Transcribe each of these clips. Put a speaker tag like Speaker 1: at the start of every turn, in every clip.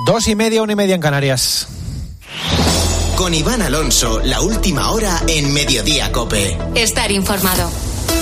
Speaker 1: 2:30, 1:30 en Canarias.
Speaker 2: Con Iván Alonso, la última hora en Mediodía COPE.
Speaker 3: Estar informado.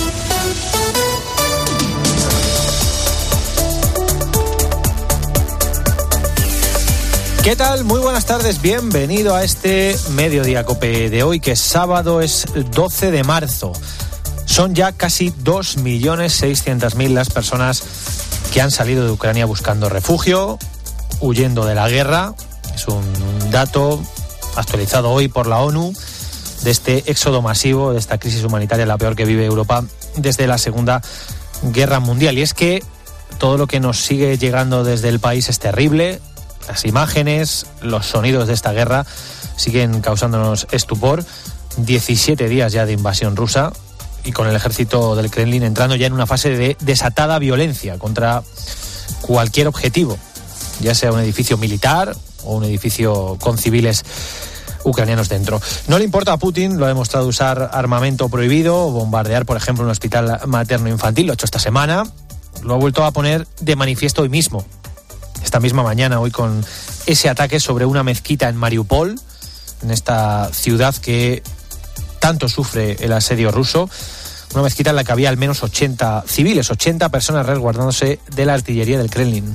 Speaker 1: ¿Qué tal? Muy buenas tardes, bienvenido a este Mediodía COPE de hoy, que es sábado, es 12 de marzo. Son ya casi 2.600.000 las personas que han salido de Ucrania buscando refugio, huyendo de la guerra. Es un dato actualizado hoy por la ONU de este éxodo masivo, de esta crisis humanitaria, la peor que vive Europa desde la Segunda Guerra Mundial. Y es que todo lo que nos sigue llegando desde el país es terrible. Las imágenes, los sonidos de esta guerra siguen causándonos estupor. 17 días ya de invasión rusa y con el ejército del Kremlin entrando ya en una fase de desatada violencia contra cualquier objetivo, ya sea un edificio militar o un edificio con civiles ucranianos dentro. No le importa a Putin, lo ha demostrado, usar armamento prohibido o bombardear, por ejemplo, un hospital materno-infantil. Lo ha hecho esta semana, lo ha vuelto a poner de manifiesto hoy mismo. Esta misma mañana, hoy, con ese ataque sobre una mezquita en Mariupol, en esta ciudad que tanto sufre el asedio ruso, una mezquita en la que había al menos 80 civiles, 80 personas resguardándose de la artillería del Kremlin.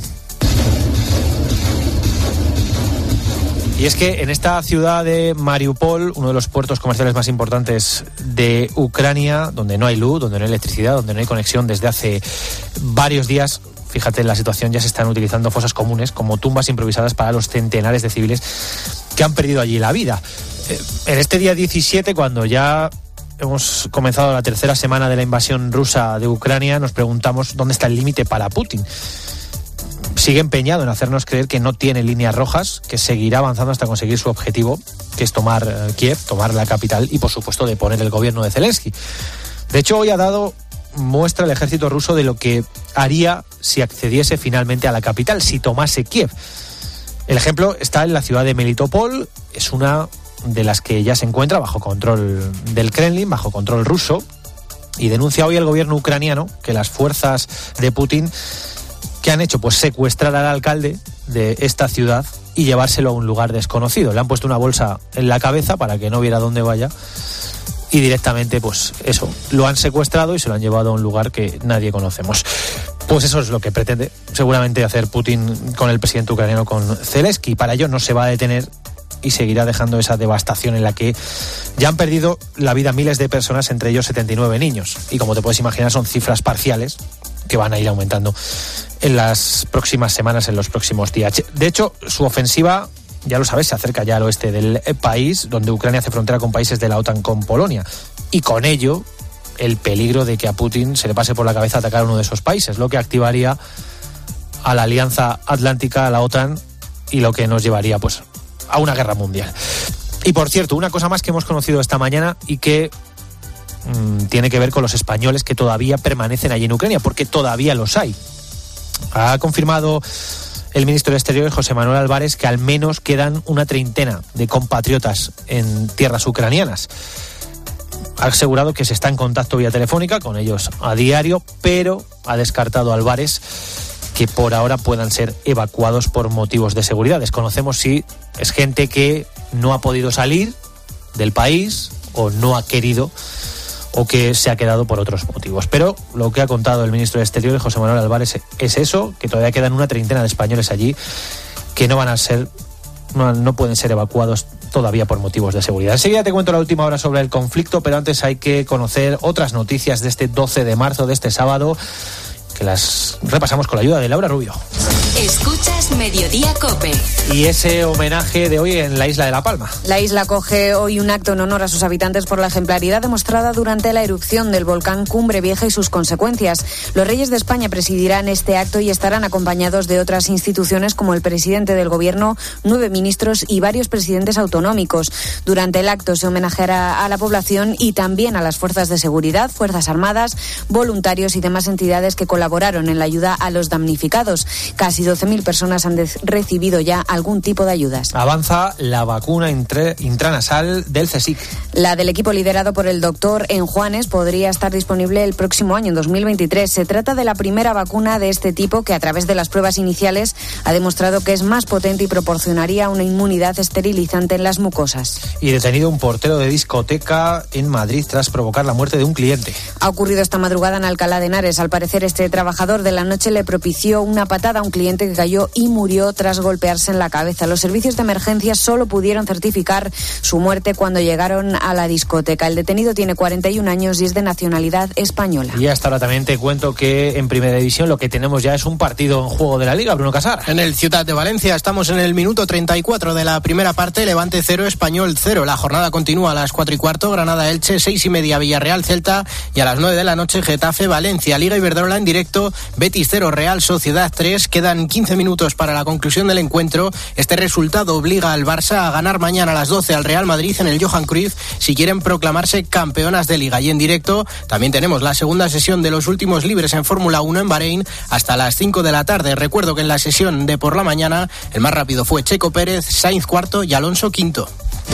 Speaker 1: Y es que en esta ciudad de Mariupol, uno de los puertos comerciales más importantes de Ucrania, donde no hay luz, donde no hay electricidad, donde no hay conexión desde hace varios días, fíjate, la situación, ya se están utilizando fosas comunes como tumbas improvisadas para los centenares de civiles que han perdido allí la vida. En este día 17, cuando ya hemos comenzado la tercera semana de la invasión rusa de Ucrania, nos preguntamos dónde está el límite para Putin. Sigue empeñado en hacernos creer que no tiene líneas rojas, que seguirá avanzando hasta conseguir su objetivo, que es tomar Kiev, tomar la capital y, por supuesto, deponer el gobierno de Zelensky. De hecho, hoy ha dado muestra el ejército ruso de lo que haría si accediese finalmente a la capital, si tomase Kiev. El ejemplo está en la ciudad de Melitopol, es una de las que ya se encuentra bajo control del Kremlin, bajo control ruso, y denuncia hoy el gobierno ucraniano que las fuerzas de Putin, ¿qué han hecho? Pues secuestrar al alcalde de esta ciudad y llevárselo a un lugar desconocido. Le han puesto una bolsa en la cabeza para que no viera dónde vaya y directamente, pues eso, lo han secuestrado y se lo han llevado a un lugar que nadie conocemos. Pues eso es lo que pretende seguramente hacer Putin con el presidente ucraniano, con Zelensky. Para ello no se va a detener y seguirá dejando esa devastación en la que ya han perdido la vida miles de personas, entre ellos 79 niños. Y como te puedes imaginar, son cifras parciales que van a ir aumentando en las próximas semanas, en los próximos días. De hecho, su ofensiva, ya lo sabes, se acerca ya al oeste del país, donde Ucrania hace frontera con países de la OTAN, con Polonia. Y con ello, el peligro de que a Putin se le pase por la cabeza atacar a uno de esos países, lo que activaría a la Alianza Atlántica, a la OTAN, y lo que nos llevaría, pues, a una guerra mundial. Y por cierto, una cosa más que hemos conocido esta mañana y que tiene que ver con los españoles que todavía permanecen allí en Ucrania, porque todavía los hay. Ha confirmado el ministro de Exteriores, José Manuel Álvarez, que al menos quedan una treintena de compatriotas en tierras ucranianas. Ha asegurado que se está en contacto vía telefónica con ellos a diario, pero ha descartado Álvarez que por ahora puedan ser evacuados por motivos de seguridad. Desconocemos si es gente que no ha podido salir del país o no ha querido, o que se ha quedado por otros motivos. Pero lo que ha contado el ministro de Exteriores, José Manuel Álvarez, es eso, que todavía quedan una treintena de españoles allí que no pueden ser evacuados todavía por motivos de seguridad. Enseguida te cuento la última hora sobre el conflicto, pero antes hay que conocer otras noticias de este 12 de marzo, de este sábado, que las repasamos con la ayuda de Laura Rubio.
Speaker 3: Escuchas Mediodía COPE.
Speaker 1: Y ese homenaje de hoy en la isla de La Palma.
Speaker 4: La isla acoge hoy un acto en honor a sus habitantes por la ejemplaridad demostrada durante la erupción del volcán Cumbre Vieja y sus consecuencias. Los Reyes de España presidirán este acto y estarán acompañados de otras instituciones como el presidente del Gobierno, 9 ministros y varios presidentes autonómicos. Durante el acto se homenajeará a la población y también a las fuerzas de seguridad, fuerzas armadas, voluntarios y demás entidades que colaboraron en la ayuda a los damnificados. Casi y 12.000 personas han recibido ya algún tipo de ayudas.
Speaker 1: Avanza la vacuna intranasal del CSIC.
Speaker 4: La del equipo liderado por el doctor Enjuanes podría estar disponible el próximo año, en 2023. Se trata de la primera vacuna de este tipo que, a través de las pruebas iniciales, ha demostrado que es más potente y proporcionaría una inmunidad esterilizante en las mucosas.
Speaker 1: Y detenido un portero de discoteca en Madrid tras provocar la muerte de un cliente.
Speaker 4: Ha ocurrido esta madrugada en Alcalá de Henares. Al parecer, este trabajador de la noche le propició una patada a un cliente que cayó y murió tras golpearse en la cabeza. Los servicios de emergencia solo pudieron certificar su muerte cuando llegaron a la discoteca. El detenido tiene 41 años y es de nacionalidad española.
Speaker 1: Y hasta ahora también te cuento que en Primera División lo que tenemos ya es un partido en juego de la Liga, Bruno Casar.
Speaker 5: En el Ciutat de Valencia estamos en el minuto 34 de la primera parte, Levante 0, Español 0. La jornada continúa a las 4:15, Granada-Elche, 6:30, Villarreal-Celta y a las 9 de la noche Getafe-Valencia. Liga Iberdrola en directo, Betis 0, Real Sociedad 3. Quedan 15 minutos para la conclusión del encuentro. Este resultado obliga al Barça a ganar mañana a las 12 al Real Madrid en el Johan Cruyff si quieren proclamarse campeonas de Liga. Y en directo también tenemos la segunda sesión de los últimos libres en Fórmula 1 en Bahrein hasta las 5 de la tarde. Recuerdo que en la sesión de por la mañana el más rápido fue Checo Pérez, Sainz cuarto y Alonso quinto.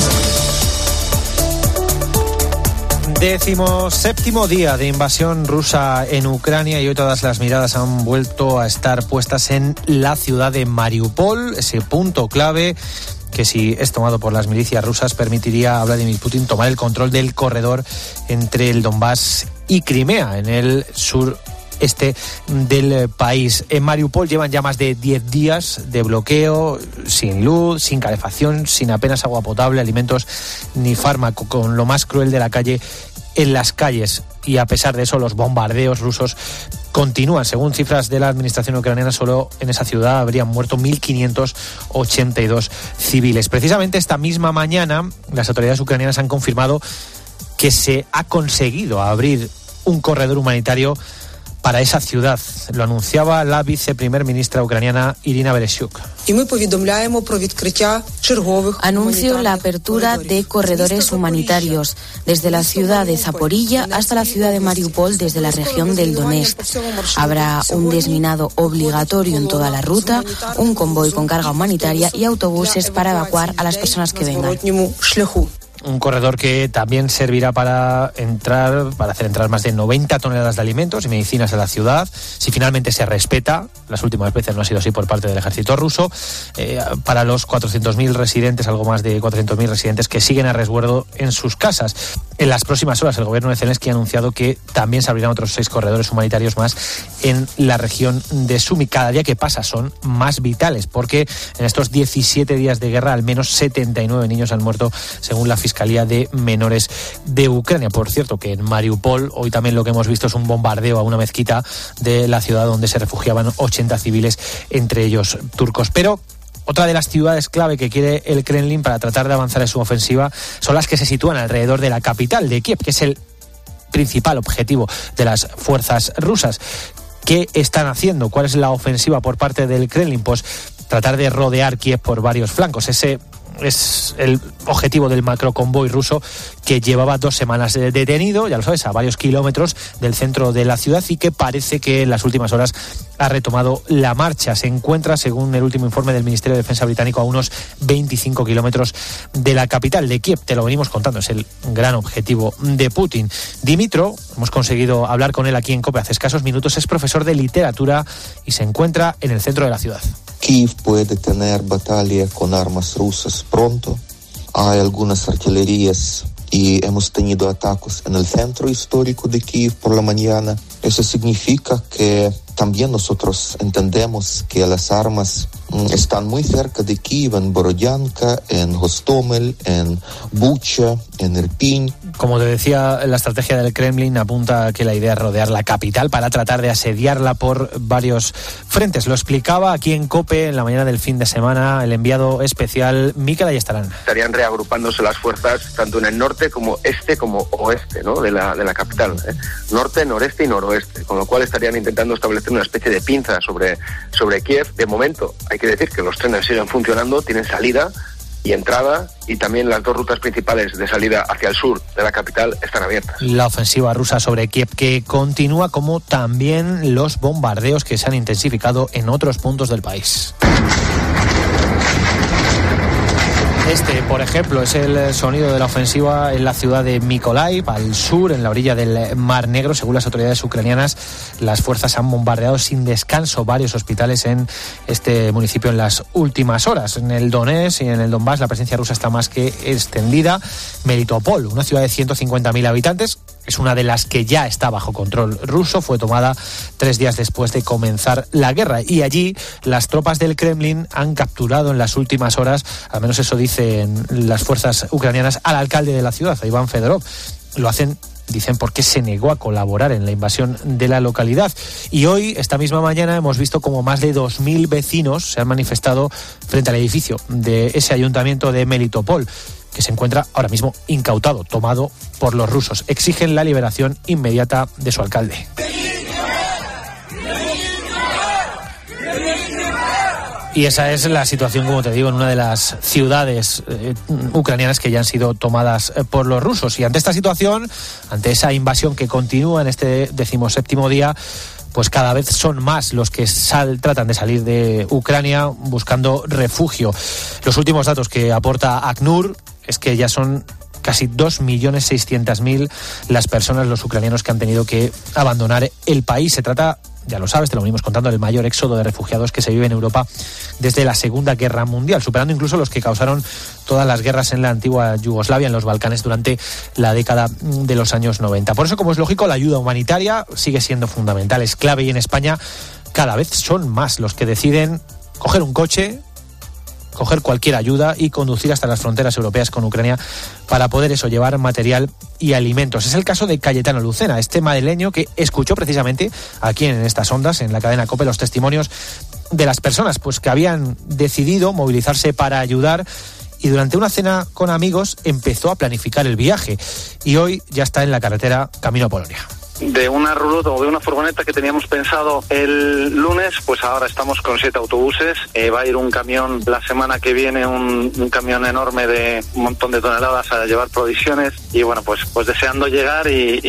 Speaker 1: 17º día de invasión rusa en Ucrania y hoy todas las miradas han vuelto a estar puestas en la ciudad de Mariupol, ese punto clave que, si es tomado por las milicias rusas, permitiría a Vladimir Putin tomar el control del corredor entre el Donbass y Crimea, en el sureste del país. En Mariupol llevan ya más de 10 días de bloqueo, sin luz, sin calefacción, sin apenas agua potable, alimentos ni fármaco, con lo más cruel de la calle en las calles. Y a pesar de eso, los bombardeos rusos continúan. Según cifras de la administración ucraniana, solo en esa ciudad habrían muerto 1.582 civiles. Precisamente esta misma mañana, las autoridades ucranianas han confirmado que se ha conseguido abrir un corredor humanitario para esa ciudad. Lo anunciaba la viceprimer ministra ucraniana Irina Vereshchuk.
Speaker 6: Anuncio la apertura de corredores humanitarios desde la ciudad de Zaporilla hasta la ciudad de Mariupol, desde la región del Donetsk. Habrá un desminado obligatorio en toda la ruta, un convoy con carga humanitaria y autobuses para evacuar a las personas que vengan.
Speaker 1: Un corredor que también servirá para hacer entrar más de 90 toneladas de alimentos y medicinas a la ciudad, si finalmente se respeta. Las últimas veces no ha sido así por parte del ejército ruso. Para los 400.000 residentes, algo más de 400.000 residentes que siguen a resguardo en sus casas. En las próximas horas, el gobierno de Zelensky ha anunciado que también se abrirán otros 6 corredores humanitarios más en la región de Sumi. Cada día que pasa son más vitales, porque en estos 17 días de guerra al menos 79 niños han muerto, según la Fiscalía de Menores de Ucrania. Por cierto, que en Mariupol hoy también lo que hemos visto es un bombardeo a una mezquita de la ciudad donde se refugiaban 80 civiles, entre ellos turcos. Pero otra de las ciudades clave que quiere el Kremlin para tratar de avanzar en su ofensiva son las que se sitúan alrededor de la capital, de Kiev, que es el principal objetivo de las fuerzas rusas. ¿Qué están haciendo? ¿Cuál es la ofensiva por parte del Kremlin? Pues tratar de rodear Kiev por varios flancos. Ese es el objetivo del macroconvoy ruso, que llevaba 2 semanas detenido, ya lo sabes, a varios kilómetros del centro de la ciudad, y que parece que en las últimas horas ha retomado la marcha. Se encuentra, según el último informe del Ministerio de Defensa británico, a unos 25 kilómetros de la capital de Kiev. Te lo venimos contando, es el gran objetivo de Putin. Dimitro, hemos conseguido hablar con él aquí en COPE hace escasos minutos, es profesor de literatura y se encuentra en el centro de la ciudad.
Speaker 7: Kiev puede tener batallas con armas rusas pronto. Hay algunas artillerías y hemos tenido ataques en el centro histórico de Kiev por la mañana. Eso significa que también nosotros entendemos que las armas están muy cerca de Kiev, en Borodyanka, en Hostomel, en Bucha, en Irpin.
Speaker 1: Como te decía, la estrategia del Kremlin apunta a que la idea es rodear la capital para tratar de asediarla por varios frentes. Lo explicaba aquí en COPE en la mañana del fin de semana el enviado especial Mikel Ayestarán.
Speaker 8: Estarían reagrupándose las fuerzas tanto en el norte como este como oeste, ¿no?, de la capital, norte, noreste y noroeste, con lo cual estarían intentando establecer una especie de pinza sobre Kiev. De momento hay que decir que los trenes siguen funcionando, tienen salida, y entrada, y también las 2 rutas principales de salida hacia el sur de la capital están abiertas.
Speaker 1: La ofensiva rusa sobre Kiev, que continúa, como también los bombardeos que se han intensificado en otros puntos del país. Este, por ejemplo, es el sonido de la ofensiva en la ciudad de Mykolaiv, al sur, en la orilla del Mar Negro. Según las autoridades ucranianas, las fuerzas han bombardeado sin descanso varios hospitales en este municipio en las últimas horas. En el Donetsk y en el Donbass la presencia rusa está más que extendida. Melitopol, una ciudad de 150.000 habitantes, es una de las que ya está bajo control ruso. Fue tomada 3 días después de comenzar la guerra, y allí las tropas del Kremlin han capturado en las últimas horas, al menos eso dicen las fuerzas ucranianas, al alcalde de la ciudad, a Iván Fedorov. Lo hacen, dicen, porque se negó a colaborar en la invasión de la localidad. Y hoy, esta misma mañana, hemos visto como más de 2.000 vecinos se han manifestado frente al edificio de ese ayuntamiento de Melitopol, que se encuentra ahora mismo incautado, tomado por los rusos. Exigen la liberación inmediata de su alcalde. Y esa es la situación, como te digo, en una de las ciudades ucranianas que ya han sido tomadas por los rusos. Y ante esta situación, ante esa invasión que continúa en este 17º día, pues cada vez son más los que tratan de salir de Ucrania buscando refugio. Los últimos datos que aporta ACNUR es que ya son casi 2.600.000 las personas, los ucranianos, que han tenido que abandonar el país. Se trata, ya lo sabes, te lo venimos contando, del mayor éxodo de refugiados que se vive en Europa desde la Segunda Guerra Mundial, superando incluso los que causaron todas las guerras en la antigua Yugoslavia, en los Balcanes, durante la década de los años 90. Por eso, como es lógico, la ayuda humanitaria sigue siendo fundamental, es clave, y en España cada vez son más los que deciden coger un coche, coger cualquier ayuda y conducir hasta las fronteras europeas con Ucrania para poder llevar material y alimentos. Es el caso de Cayetano Lucena, este madrileño que escuchó precisamente aquí en estas ondas, en la cadena COPE, los testimonios de las personas pues que habían decidido movilizarse para ayudar, y durante una cena con amigos empezó a planificar el viaje, y hoy ya está en la carretera camino a Polonia.
Speaker 9: De una roulotte o de una furgoneta que teníamos pensado el lunes, pues ahora estamos con 7 autobuses. Va a ir un camión la semana que viene, un camión enorme de un montón de toneladas a llevar provisiones, y bueno, pues deseando llegar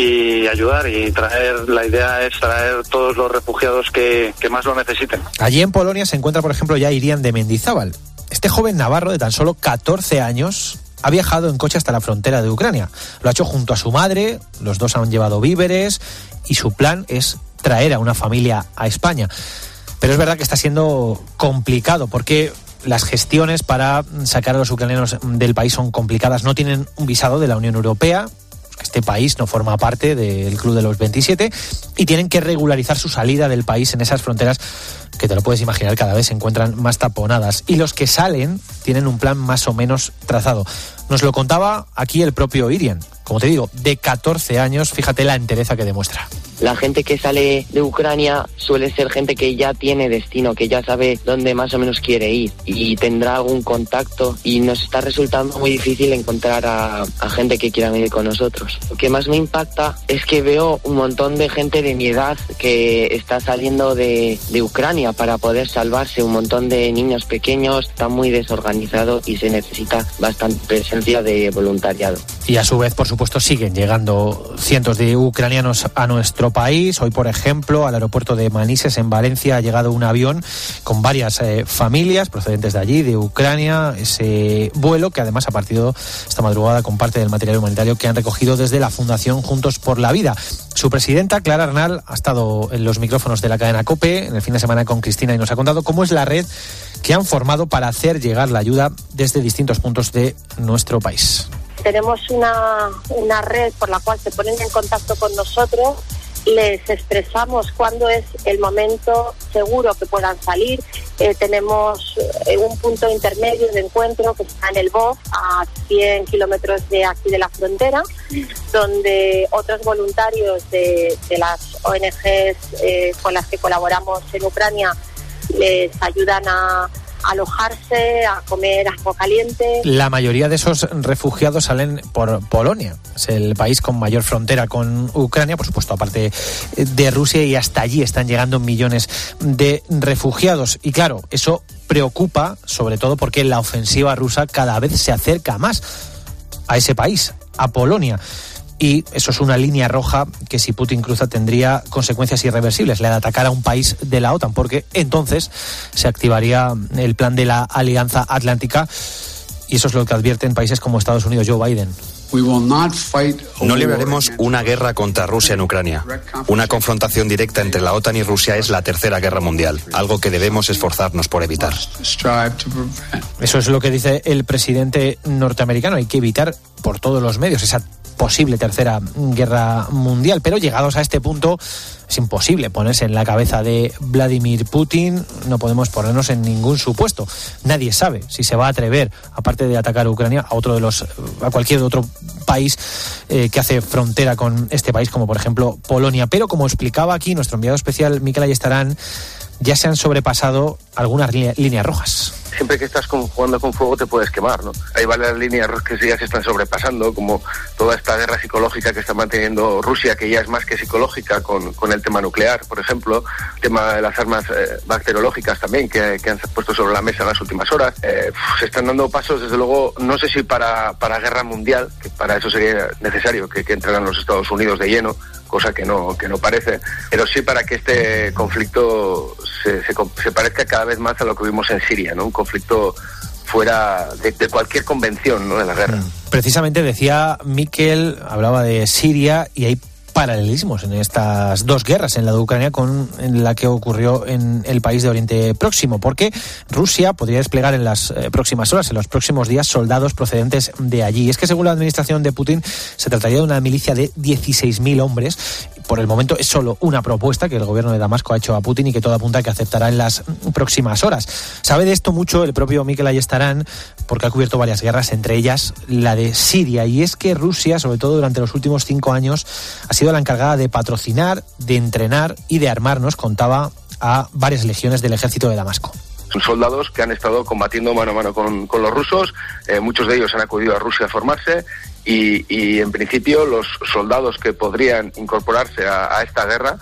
Speaker 9: y ayudar y traer. La idea es traer todos los refugiados que más lo necesiten.
Speaker 1: Allí en Polonia se encuentra, por ejemplo, ya Irian de Mendizábal. Este joven navarro de tan solo 14 años ha viajado en coche hasta la frontera de Ucrania. Lo ha hecho junto a su madre, los dos han llevado víveres, y su plan es traer a una familia a España. Pero es verdad que está siendo complicado, porque las gestiones para sacar a los ucranianos del país son complicadas. No tienen un visado de la Unión Europea, este país no forma parte del Club de los 27, y tienen que regularizar su salida del país en esas fronteras que, te lo puedes imaginar, cada vez se encuentran más taponadas. Y los que salen tienen un plan más o menos trazado. Nos lo contaba aquí el propio Irian, como te digo, de 14 años. Fíjate la entereza que demuestra.
Speaker 10: La gente que sale de Ucrania suele ser gente que ya tiene destino, que ya sabe dónde más o menos quiere ir y tendrá algún contacto, y nos está resultando muy difícil encontrar a gente que quiera venir con nosotros. Lo que más me impacta es que veo un montón de gente de mi edad que está saliendo de Ucrania para poder salvarse, un montón de niños pequeños. Está muy desorganizado y se necesita bastante presencia de voluntariado.
Speaker 1: Y a su vez, por supuesto, siguen llegando cientos de ucranianos a nuestro país. Hoy, por ejemplo, al aeropuerto de Manises, en Valencia, ha llegado un avión con varias familias procedentes de allí, de Ucrania. Ese vuelo que además ha partido esta madrugada con parte del material humanitario que han recogido desde la Fundación Juntos por la Vida. Su presidenta, Clara Arnal, ha estado en los micrófonos de la cadena COPE en el fin de semana con Cristina y nos ha contado cómo es la red que han formado para hacer llegar la ayuda desde distintos puntos de nuestro país.
Speaker 11: Tenemos una red por la cual se ponen en contacto con nosotros, les expresamos cuándo es el momento seguro que puedan salir. Tenemos un punto intermedio de encuentro que está en el Bof, a 100 kilómetros de aquí de la frontera, donde otros voluntarios de las ONGs con las que colaboramos en Ucrania les ayudan a alojarse, a comer agua caliente.
Speaker 1: La mayoría de esos refugiados salen por Polonia. Es el país con mayor frontera con Ucrania, por supuesto, aparte de Rusia, y hasta allí están llegando millones de refugiados. Y claro, eso preocupa, sobre todo porque la ofensiva rusa cada vez se acerca más a ese país, a Polonia. Y eso es una línea roja que, si Putin cruza, tendría consecuencias irreversibles, la de atacar a un país de la OTAN, porque entonces se activaría el plan de la Alianza Atlántica, y eso es lo que advierten países como Estados Unidos. Joe Biden.
Speaker 12: No libraremos una guerra contra Rusia en Ucrania. Una confrontación directa entre la OTAN y Rusia es la tercera guerra mundial, algo que debemos esforzarnos por evitar.
Speaker 1: Eso es lo que dice el presidente norteamericano. Hay que evitar por todos los medios esa posible tercera guerra mundial, pero llegados a este punto es imposible ponerse en la cabeza de Vladimir Putin. No podemos ponernos en ningún supuesto. Nadie sabe si se va a atrever, aparte de atacar a Ucrania, a cualquier otro país que hace frontera con este país, como por ejemplo Polonia. Pero como explicaba aquí nuestro enviado especial Mikel Ayestarán, ya se han sobrepasado algunas líneas rojas.
Speaker 8: Siempre que estás jugando con fuego te puedes quemar, ¿no? Hay varias líneas que ya se están sobrepasando, como toda esta guerra psicológica que está manteniendo Rusia, que ya es más que psicológica con el tema nuclear, por ejemplo, el tema de las armas bacteriológicas también, que han puesto sobre la mesa en las últimas horas. Se están dando pasos, desde luego, no sé si para guerra mundial, que para eso sería necesario que entraran los Estados Unidos de lleno, cosa que no parece, pero sí para que este conflicto se parezca cada vez más a lo que vimos en Siria, ¿no? Un conflicto fuera de cualquier convención, ¿no?, de la guerra.
Speaker 1: Precisamente decía Mikel, hablaba de Siria, y hay paralelismos en estas dos guerras, en la de Ucrania con en la que ocurrió en el país de Oriente Próximo, porque Rusia podría desplegar en las próximas horas, en los próximos días, soldados procedentes de allí. Y es que, según la administración de Putin, se trataría de una milicia de 16.000 hombres. Por el momento es solo una propuesta que el gobierno de Damasco ha hecho a Putin y que todo apunta a que aceptará en las próximas horas. Sabe de esto mucho el propio Mikel Ayestarán, porque ha cubierto varias guerras, entre ellas la de Siria. Y es que Rusia, sobre todo durante los últimos 5 años, ha sido la encargada de patrocinar, de entrenar y de armarnos, contaba, a varias legiones del ejército de Damasco.
Speaker 8: Son soldados que han estado combatiendo mano a mano con los rusos, muchos de ellos han acudido a Rusia a formarse, y en principio los soldados que podrían incorporarse a esta guerra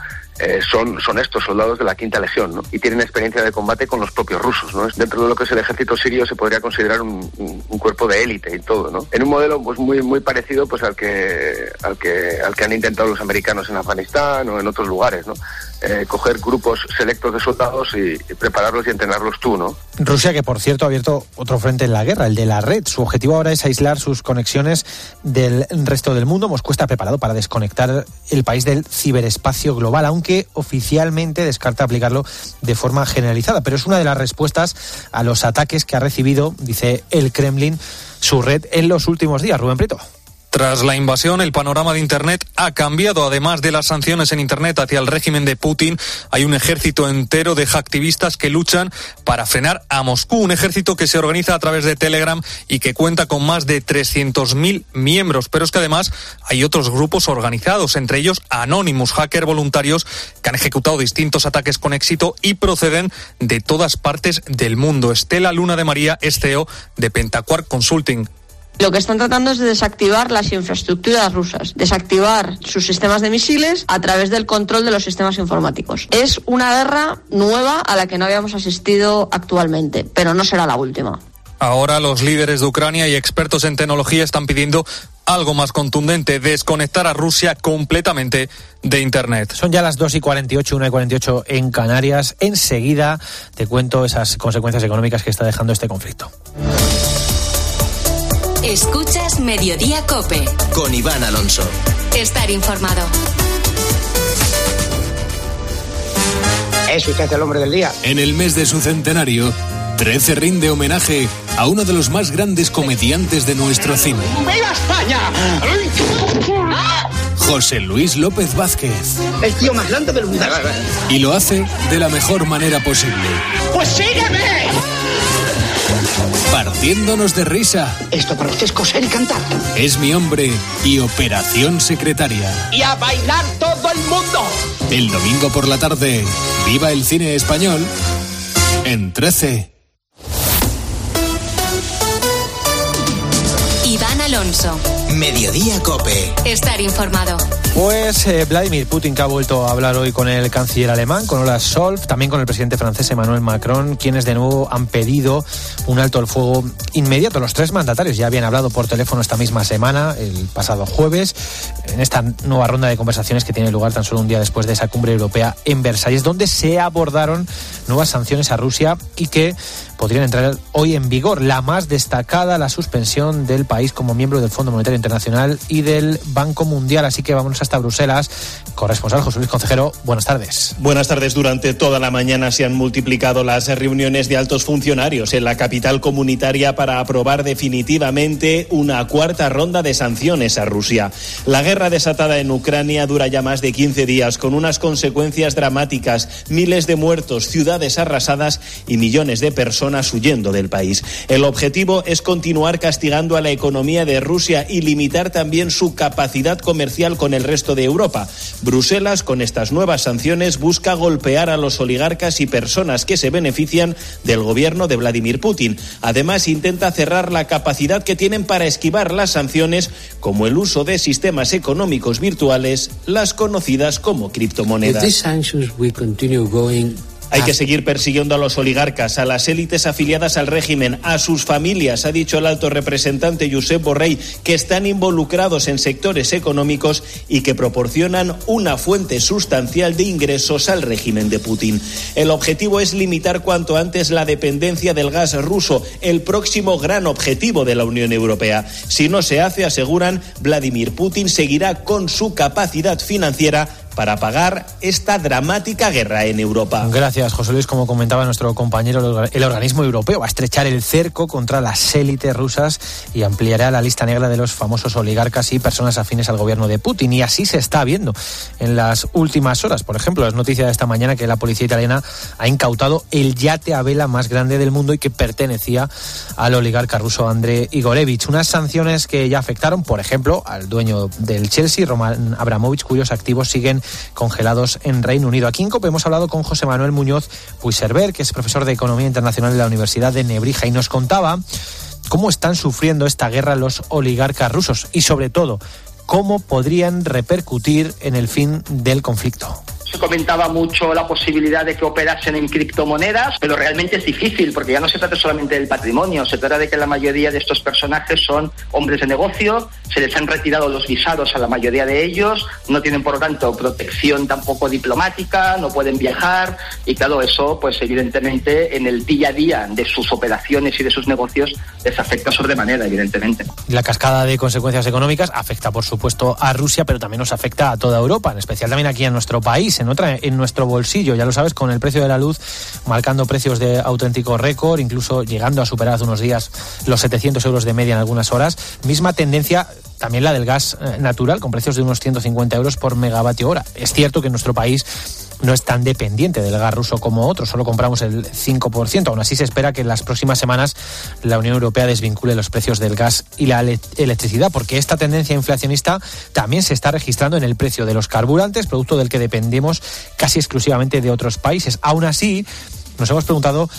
Speaker 8: son estos soldados de la Quinta Legión, ¿no? Y tienen experiencia de combate con los propios rusos, ¿no? Dentro de lo que es el ejército sirio se podría considerar un cuerpo de élite y todo, ¿no? En un modelo pues muy parecido pues al que han intentado los americanos en Afganistán o en otros lugares, ¿no? Coger grupos selectos de soldados y prepararlos y entrenarlos tú, ¿no?
Speaker 1: Rusia, que por cierto ha abierto otro frente en la guerra, el de la red. Su objetivo ahora es aislar sus conexiones del resto del mundo. Moscú está preparado para desconectar el país del ciberespacio global, aunque oficialmente descarta aplicarlo de forma generalizada. Pero es una de las respuestas a los ataques que ha recibido, dice el Kremlin, su red en los últimos días. Rubén Prieto.
Speaker 13: Tras la invasión, el panorama de Internet ha cambiado. Además de las sanciones en Internet hacia el régimen de Putin, hay un ejército entero de hacktivistas que luchan para frenar a Moscú. Un ejército que se organiza a través de Telegram y que cuenta con más de 300.000 miembros. Pero es que además hay otros grupos organizados, entre ellos Anonymous, hacker voluntarios que han ejecutado distintos ataques con éxito y proceden de todas partes del mundo. Estela Luna de María es CEO de Pentaquark Consulting.
Speaker 14: Lo que están tratando es de desactivar las infraestructuras rusas, desactivar sus sistemas de misiles a través del control de los sistemas informáticos. Es una guerra nueva a la que no habíamos asistido actualmente, pero no será la última.
Speaker 13: Ahora los líderes de Ucrania y expertos en tecnología están pidiendo algo más contundente: desconectar a Rusia completamente de Internet.
Speaker 1: Son ya las 2:48, 1:48 en Canarias. Enseguida te cuento esas consecuencias económicas que está dejando este conflicto.
Speaker 3: Escuchas Mediodía COPE.
Speaker 2: Con Iván Alonso.
Speaker 3: Estar informado.
Speaker 15: ¿Es usted el hombre del día?
Speaker 16: En el mes de su centenario, 13 rinde homenaje a uno de los más grandes comediantes de nuestro cine.
Speaker 15: ¡Viva España!
Speaker 16: José Luis López Vázquez.
Speaker 15: El tío más grande del universo.
Speaker 16: Y lo hace de la mejor manera posible.
Speaker 15: ¡Pues sígueme!
Speaker 16: Partiéndonos de risa.
Speaker 15: Esto para usted es coser y cantar.
Speaker 16: Es mi hombre y Operación Secretaria.
Speaker 15: ¡Y a bailar todo el mundo!
Speaker 16: El domingo por la tarde, viva el cine español en 13.
Speaker 3: Alonso.
Speaker 2: Mediodía COPE.
Speaker 3: Estar informado.
Speaker 1: Pues Vladimir Putin, que ha vuelto a hablar hoy con el canciller alemán, con Olaf Scholz, también con el presidente francés Emmanuel Macron, quienes de nuevo han pedido un alto al fuego inmediato. Los tres mandatarios ya habían hablado por teléfono esta misma semana, el pasado jueves, en esta nueva ronda de conversaciones que tiene lugar tan solo un día después de esa cumbre europea en Versalles, donde se abordaron nuevas sanciones a Rusia y que podrían entrar hoy en vigor. La más destacada, la suspensión del país como miembro del Fondo Monetario Internacional y del Banco Mundial. Así que vámonos hasta Bruselas. Corresponsal José Luis Concejero, buenas tardes.
Speaker 17: Buenas tardes. Durante toda la mañana se han multiplicado las reuniones de altos funcionarios en la capital comunitaria para aprobar definitivamente una cuarta ronda de sanciones a Rusia. La guerra desatada en Ucrania dura ya más de 15 días, con unas consecuencias dramáticas, miles de muertos, ciudades arrasadas y millones de personas huyendo del país. El objetivo es continuar castigando a la economía de Rusia y limitar también su capacidad comercial con el resto de Europa. Bruselas, con estas nuevas sanciones, busca golpear a los oligarcas y personas que se benefician del gobierno de Vladimir Putin. Además, intenta cerrar la capacidad que tienen para esquivar las sanciones, como el uso de sistemas económicos virtuales, las conocidas como criptomonedas. Hay que seguir persiguiendo a los oligarcas, a las élites afiliadas al régimen, a sus familias, ha dicho el alto representante Josep Borrell, que están involucrados en sectores económicos y que proporcionan una fuente sustancial de ingresos al régimen de Putin. El objetivo es limitar cuanto antes la dependencia del gas ruso, el próximo gran objetivo de la Unión Europea. Si no se hace, aseguran, Vladimir Putin seguirá con su capacidad financiera para pagar esta dramática guerra en Europa.
Speaker 1: Gracias, José Luis. Como comentaba nuestro compañero, el organismo europeo va a estrechar el cerco contra las élites rusas y ampliará la lista negra de los famosos oligarcas y personas afines al gobierno de Putin. Y así se está viendo en las últimas horas. Por ejemplo, es noticia de esta mañana que la policía italiana ha incautado el yate a vela más grande del mundo y que pertenecía al oligarca ruso Andrei Igorevich. Unas sanciones que ya afectaron, por ejemplo, al dueño del Chelsea, Roman Abramovich, cuyos activos siguen congelados en Reino Unido. Aquí en COPE hemos hablado con José Manuel Muñoz Puigcerver, que es profesor de Economía Internacional de la Universidad de Nebrija, y nos contaba cómo están sufriendo esta guerra los oligarcas rusos y, sobre todo, cómo podrían repercutir en el fin del conflicto.
Speaker 18: Se comentaba mucho la posibilidad de que operasen en criptomonedas, pero realmente es difícil porque ya no se trata solamente del patrimonio, se trata de que la mayoría de estos personajes son hombres de negocio, se les han retirado los visados a la mayoría de ellos, no tienen por lo tanto protección tampoco diplomática, no pueden viajar y claro, eso pues evidentemente en el día a día de sus operaciones y de sus negocios les afecta sobremanera, evidentemente.
Speaker 1: La cascada de consecuencias económicas afecta por supuesto a Rusia, pero también nos afecta a toda Europa, en especial también aquí en nuestro país. En nuestro bolsillo, ya lo sabes, con el precio de la luz marcando precios de auténtico récord, incluso llegando a superar hace unos días los 700 euros de media en algunas horas. Misma tendencia también la del gas natural, con precios de unos 150 euros por megavatio hora. Es cierto que en nuestro país no es tan dependiente del gas ruso como otros, solo compramos el 5%. Aún así se espera que en las próximas semanas la Unión Europea desvincule los precios del gas y la electricidad, porque esta tendencia inflacionista también se está registrando en el precio de los carburantes, producto del que dependemos casi exclusivamente de otros países. Aún así, nos hemos preguntado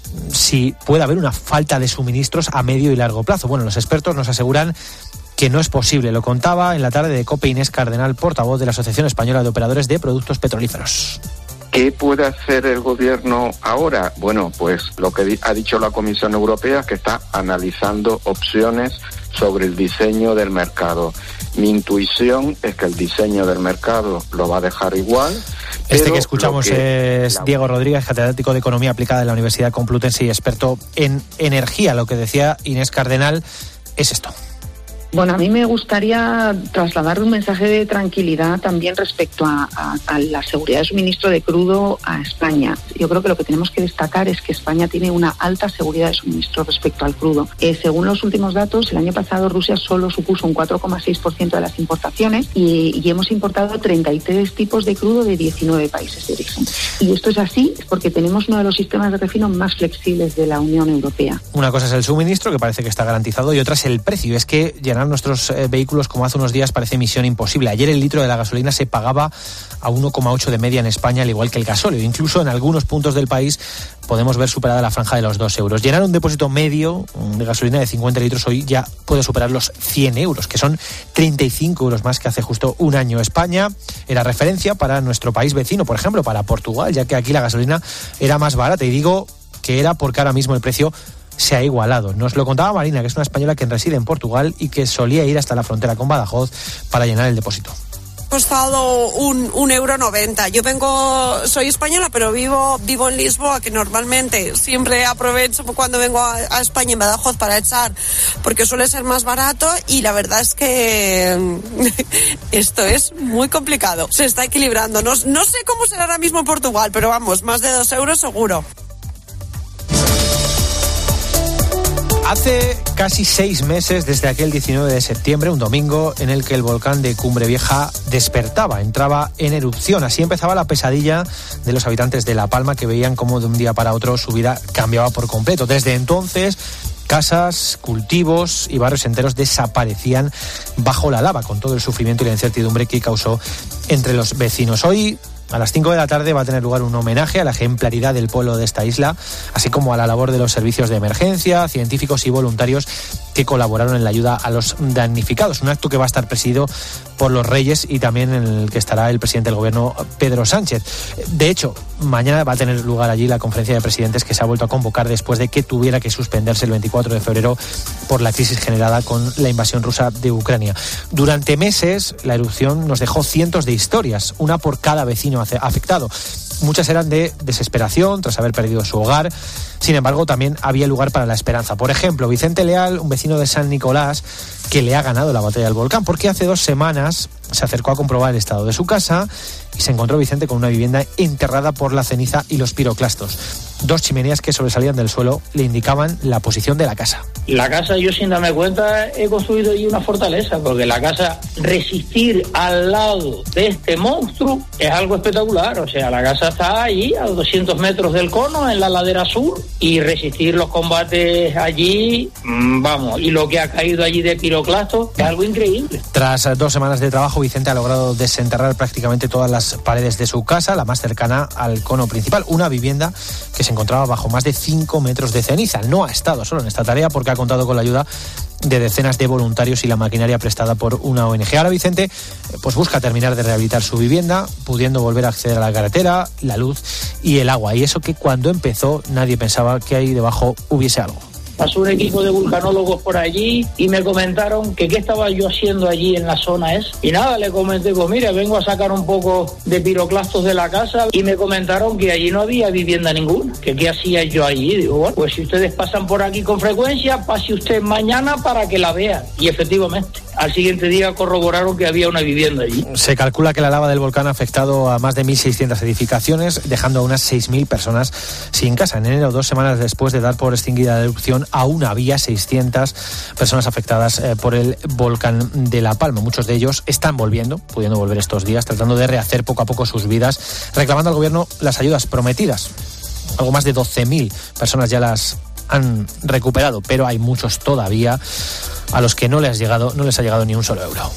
Speaker 1: si puede haber una falta de suministros a medio y largo plazo. Bueno, los expertos nos aseguran que no es posible. Lo contaba en la tarde de COPE Inés Cardenal, portavoz de la Asociación Española de Operadores de Productos Petrolíferos.
Speaker 19: ¿Qué puede hacer el gobierno ahora? Bueno, pues lo que ha dicho la Comisión Europea, que está analizando opciones sobre el diseño del mercado. Mi intuición es que el diseño del mercado lo va a dejar igual.
Speaker 1: Este que escuchamos es Diego Rodríguez, catedrático de Economía Aplicada en la Universidad Complutense y experto en energía. Lo que decía Inés Cardenal es esto.
Speaker 20: Bueno, a mí me gustaría trasladar un mensaje de tranquilidad también respecto a la seguridad de suministro de crudo a España. Yo creo que lo que tenemos que destacar es que España tiene una alta seguridad de suministro respecto al crudo. Según los últimos datos, el año pasado Rusia solo supuso un 4,6% de las importaciones y hemos importado 33 tipos de crudo de 19 países de origen. Y esto es así porque tenemos uno de los sistemas de refino más flexibles de la Unión Europea.
Speaker 1: Una cosa es el suministro, que parece que está garantizado, y otra es el precio. Es que llenar funcionar nuestros vehículos como hace unos días parece misión imposible. Ayer el litro de la gasolina se pagaba a 1,8 de media en España, al igual que el gasóleo. Incluso en algunos puntos del país podemos ver superada la franja de los 2 euros. Llenar un depósito medio de gasolina de 50 litros hoy ya puede superar los 100 euros, que son 35 euros más que hace justo un año. España era referencia para nuestro país vecino, por ejemplo, para Portugal, ya que aquí la gasolina era más barata. Y digo que era porque ahora mismo el precio se ha igualado. Nos lo contaba Marina, que es una española que reside en Portugal y que solía ir hasta la frontera con Badajoz para llenar el depósito.
Speaker 21: Costado €1,90. Yo soy española, pero vivo en Lisboa, que normalmente siempre aprovecho cuando vengo a España en Badajoz para echar, porque suele ser más barato, y la verdad es que esto es muy complicado. Se está equilibrando. No sé cómo será ahora mismo en Portugal, pero vamos, más de 2 euros seguro.
Speaker 1: Hace casi 6 meses desde aquel 19 de septiembre, un domingo, en el que el volcán de Cumbre Vieja despertaba, entraba en erupción. Así empezaba la pesadilla de los habitantes de La Palma, que veían cómo de un día para otro su vida cambiaba por completo. Desde entonces, casas, cultivos y barrios enteros desaparecían bajo la lava, con todo el sufrimiento y la incertidumbre que causó entre los vecinos. Hoy, a las 5 de la tarde, va a tener lugar un homenaje a la ejemplaridad del pueblo de esta isla, así como a la labor de los servicios de emergencia, científicos y voluntarios que colaboraron en la ayuda a los damnificados. Un acto que va a estar presidido por los Reyes y también en el que estará el presidente del gobierno, Pedro Sánchez. De hecho, mañana va a tener lugar allí la conferencia de presidentes, que se ha vuelto a convocar después de que tuviera que suspenderse el 24 de febrero por la crisis generada con la invasión rusa de Ucrania. Durante meses, la erupción nos dejó cientos de historias, una por cada vecino afectado. Muchas eran de desesperación tras haber perdido su hogar. Sin embargo, también había lugar para la esperanza. Por ejemplo, Vicente Leal, un vecino de San Nicolás, que le ha ganado la batalla del volcán, porque hace 2 semanas se acercó a comprobar el estado de su casa y se encontró Vicente con una vivienda enterrada por la ceniza y los piroclastos. 2 chimeneas que sobresalían del suelo le indicaban la posición de la casa.
Speaker 22: La casa, yo sin darme cuenta, he construido allí una fortaleza, porque la casa, resistir al lado de este monstruo es algo espectacular. O sea, la casa está allí a 200 metros del cono, en la ladera sur, y resistir los combates allí, vamos, y lo que ha caído allí de piroclastos es algo increíble.
Speaker 1: Tras 2 semanas de trabajo, Vicente ha logrado desenterrar prácticamente todas las paredes de su casa, la más cercana al cono principal, una vivienda que se encontraba bajo más de 5 metros de ceniza. No ha estado solo en esta tarea, porque ha contado con la ayuda de decenas de voluntarios y la maquinaria prestada por una ONG. Ahora Vicente pues busca terminar de rehabilitar su vivienda, pudiendo volver a acceder a la carretera, la luz y el agua. Y eso que cuando empezó nadie pensaba que ahí debajo hubiese algo.
Speaker 22: Pasó un equipo de vulcanólogos por allí y me comentaron que qué estaba yo haciendo allí en la zona esa. Y nada, le comenté, pues mira, vengo a sacar un poco de piroclastos de la casa, y me comentaron que allí no había vivienda ninguna, que qué hacía yo allí. Digo, bueno, pues si ustedes pasan por aquí con frecuencia, pase usted mañana para que la vean. Y efectivamente, al siguiente día corroboraron que había una vivienda allí.
Speaker 1: Se calcula que la lava del volcán ha afectado a más de 1.600 edificaciones, dejando a unas 6.000 personas sin casa. En enero, 2 semanas después de dar por extinguida la erupción, aún había 600 personas afectadas por el volcán de La Palma. Muchos de ellos están pudiendo volver estos días, tratando de rehacer poco a poco sus vidas, reclamando al gobierno las ayudas prometidas. Algo más de 12.000 personas ya las han recuperado, pero hay muchos todavía a los que no les ha llegado ni un solo euro.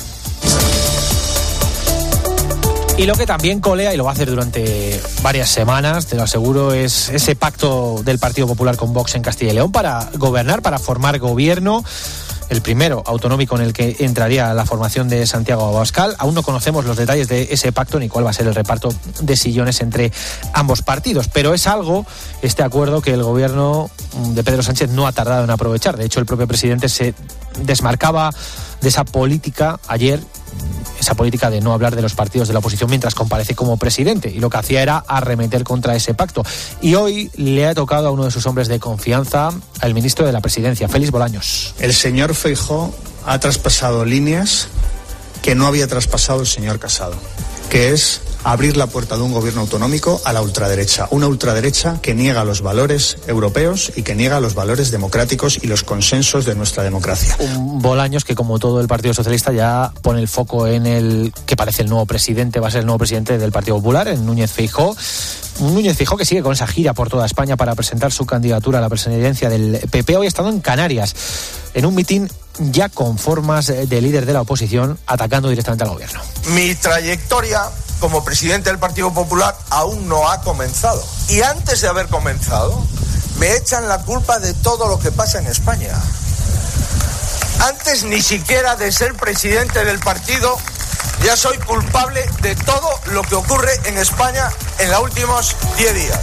Speaker 1: Y lo que también colea, y lo va a hacer durante varias semanas, te lo aseguro, es ese pacto del Partido Popular con Vox en Castilla y León para gobernar, para formar gobierno. El primero autonómico en el que entraría la formación de Santiago Abascal. Aún no conocemos los detalles de ese pacto ni cuál va a ser el reparto de sillones entre ambos partidos, pero es algo, este acuerdo, que el gobierno de Pedro Sánchez no ha tardado en aprovechar. De hecho, el propio presidente se desmarcaba de esa política ayer, esa política de no hablar de los partidos de la oposición mientras comparece como presidente, y lo que hacía era arremeter contra ese pacto. Y hoy le ha tocado a uno de sus hombres de confianza, al ministro de la Presidencia, Félix Bolaños.
Speaker 23: El señor Feijóo ha traspasado líneas que no había traspasado el señor Casado, que es abrir la puerta de un gobierno autonómico a la ultraderecha, una ultraderecha que niega los valores europeos y que niega los valores democráticos y los consensos de nuestra democracia.
Speaker 1: Un Bolaños que, como todo el Partido Socialista, ya pone el foco en el que parece el nuevo presidente, va a ser el nuevo presidente del Partido Popular, en Núñez Feijóo. Un Núñez Feijóo que sigue con esa gira por toda España para presentar su candidatura a la presidencia del PP. Hoy ha estado en Canarias. en un mitin ya con formas de líder de la oposición atacando directamente al gobierno.
Speaker 4: Mi trayectoria como presidente del Partido Popular aún no ha comenzado. Y antes de haber comenzado, me echan la culpa de todo lo que pasa en España. Antes ni siquiera de ser presidente del partido, ya soy culpable de todo lo que ocurre en España en los últimos 10 días.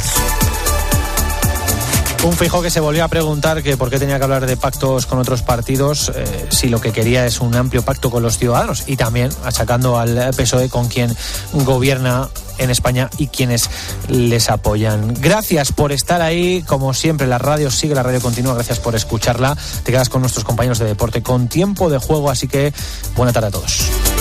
Speaker 1: Un Feijóo que se volvió a preguntar que por qué tenía que hablar de pactos con otros partidos si lo que quería es un amplio pacto con los ciudadanos, y también achacando al PSOE con quien gobierna en España y quienes les apoyan. Gracias por estar ahí, como siempre la radio sigue, la radio continúa, gracias por escucharla. Te quedas con nuestros compañeros de deporte con Tiempo de Juego, así que buena tarde a todos.